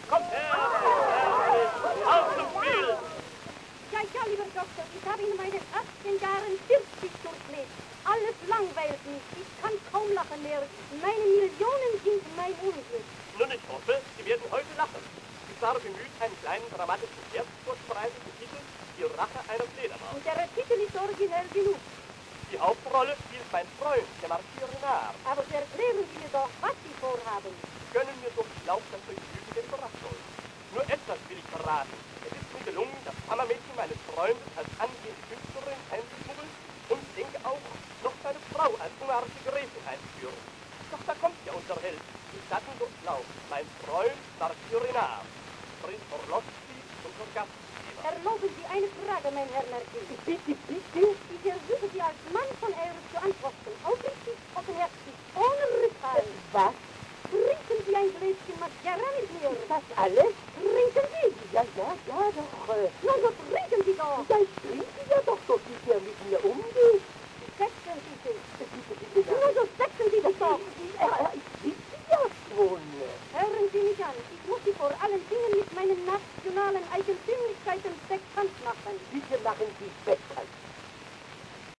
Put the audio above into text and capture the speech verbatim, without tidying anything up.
Kommt her! Auf zum Spiel! Ja, ja, lieber Doktor, ich habe in meinen achtzehn Jahren vierzig durchlebt. Alles langweilt mich. Ich kann kaum lachen mehr. Meine Millionen sind mein Unglück. Nun, ich hoffe, Sie werden heute lachen. Ich war bemüht, einen kleinen dramatischen Scherz vorzubereiten, betitelt Die Rache einer Fledermaus. Und der Titel ist originell genug. Die Hauptrolle spielt mein Freund, der Marquis Renard. Aber Sie erklären Sie mir doch, was Sie vorhaben. Gönnen mir doch Lauf das Vergnügen der Überraschung. Nur etwas will ich verraten. Es ist mir gelungen, das Kammermädchen meines Freundes als angehende Künstlerin einzuschmuggeln und ich denke auch, noch seine Frau als unartige Gräfin einzuführen. Doch da kommt ja unser Held, gestatten durchlaufen, mein Freund Marquis Renard, Prinz Orlowski und Gastgeber. Erlauben Sie eine Frage, mein Herr Marquis. Bitte, bitte. Ich ersuche Sie als Mann von Ehre zu antworten, aufrichtig, offenherzig, ohne Rückhalt. Was? Trinken Sie ein Gläschen Mascara mit mir? Ist das alles? Trinken Sie! Ja, ja, ja, doch. Äh, Nun, so trinken Sie doch! ja, ich trinke ja doch, so wie der mit mir umgeht. Setzen Sie sich! Bitte, bitte, Nun, so setzen Sie sich doch! Ja, ich sitze ja schon. Hören Sie mich an. Ich muss Sie vor allen Dingen mit meinen nationalen Eigentümlichkeiten bekannt machen. Bitte machen Sie